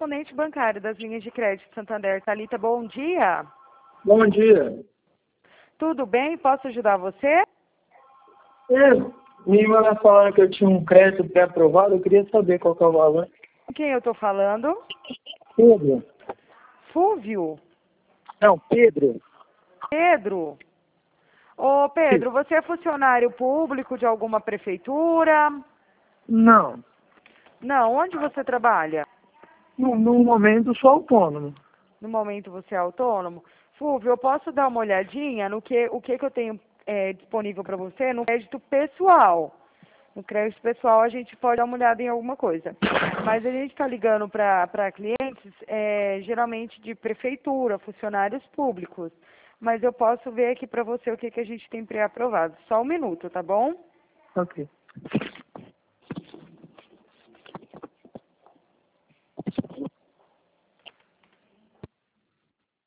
correspondente bancário das linhas de crédito Santander. Thalita, bom dia. Bom dia. Tudo bem? Posso ajudar você? Minha irmã falando que eu tinha um crédito pré-aprovado, eu queria saber qual que é o valor. Com quem eu estou falando? Pedro. Fúvio? Não, Pedro. Pedro? Ô, Pedro, você é funcionário público de alguma prefeitura? Não. Não, onde você trabalha? No momento sou autônomo. No momento você é autônomo? Fúvio, eu posso dar uma olhadinha no que eu tenho disponível para você no crédito pessoal. No crédito pessoal a gente pode dar uma olhada em alguma coisa. Mas a gente está ligando para clientes geralmente de prefeitura, funcionários públicos. Mas eu posso ver aqui para você o que a gente tem pré-aprovado. Só um minuto, tá bom? Ok.